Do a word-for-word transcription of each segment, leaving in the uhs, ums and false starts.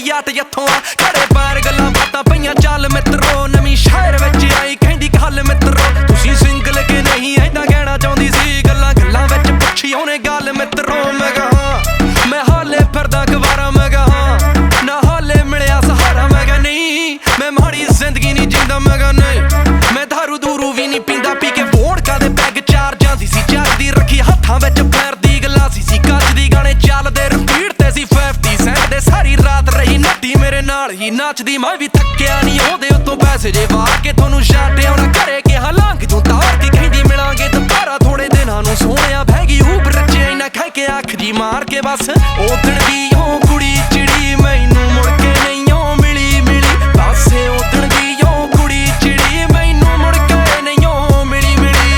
yacht जत्थों आ खड़े पैर गल्लां बातां पईयां चल मित्रो नवीं शहर विच आई कहंदी गल मित्रो तुसीं सिंगल के नहीं ऐदां कहना चाहुंदी सी गल्लां गल्लां विच पुछी ओने गल मित्रो मैं कहा मैं हाले फिरदा गवारा मैं कहा ना हाले मिलिया सहारा मैं कहा नहीं मैं माड़ी जिंदगी नहीं जींदा मैं कहा नहीं मैं दारू दूरू भी नहीं पींदा पी के वोडका दे पैग चार जांदी सी चलदी रखी हत्थां विच पैरदी गलासी सी कजदी गाने चलदे रिपीट ते सी फिफ्टी सेंट दे सारी रात रही नट्टी मेरे नाल ही नचदी मैं भी थक्किया नहीं ओहदे उत्तों पैसे जे वार के थोनू छाटे आउणा घरे के हालांकि तूं तार के कहंदी मिलांगे दुबारा थोड़े दिनां नूं सोहणिया बह गई ऊब रचे इन्ना कह के अख जी मार के बस ओदण दी ओ कुड़ी चिड़ी मैनू मुड़ के नहीं ओ मिली मिली बस ओदण दी ओ कुड़ी चिड़ी मैनू मुड़ के नहीं ओ मिली मिली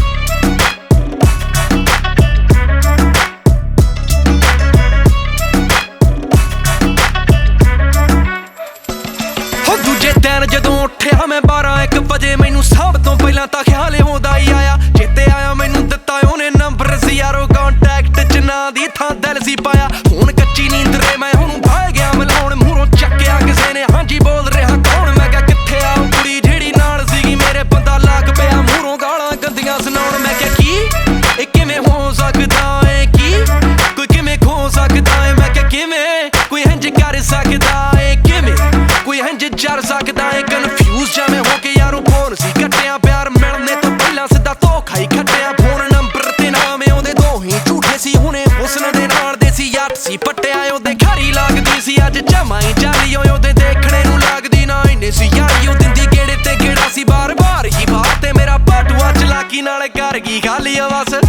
हो दूजे दिन जदों उठिया मैं बारह एक बजे मैनू सब तो पहलां तां ख्याल होंदा ही आया चेते आया मैनू दित्ता ओने नंबर सी यारो कॉन्टैक्ट च ना दी थां दिल सी पाया हुण कच्ची नींद रे मैं हुण बह गया मिलाउण मूहरों चक्किया किसे ने हां जी बोल रहा कौन मैं क्या कित्थे आ कुड़ी जेड़ी नाल सीगी मेरे बंदा लग पिया मूहरों गालां गंदियां सुनाउण मैं क्या की इह किवें हो सकदा है की कोई किवें खो सकदा है मैं क्या किवें कोई इंज कर सकदा है किवें कोई इंज जर सकदा है कन्फ्यूज जा मैं हो के यारो फोन सी कट्टिया प्यार मिलने तो पहला सीधा धोखा ही खट्टिया फोन नंबर ते नाम ओहदे दो ही झूठे सी हुणे हुस्न दे नाल दे सी याट सी पट्टिया ओहदे खरी लगदी सी अज जमा ही जाली ओहदे देखणे नूं लगदी ना इन्ने सी यारी ओ दिंदी गेड़े ते गेड़ा सी बार बार ही बात ते मेरा बाटुआ चलाकी नाल कर गई खाली बस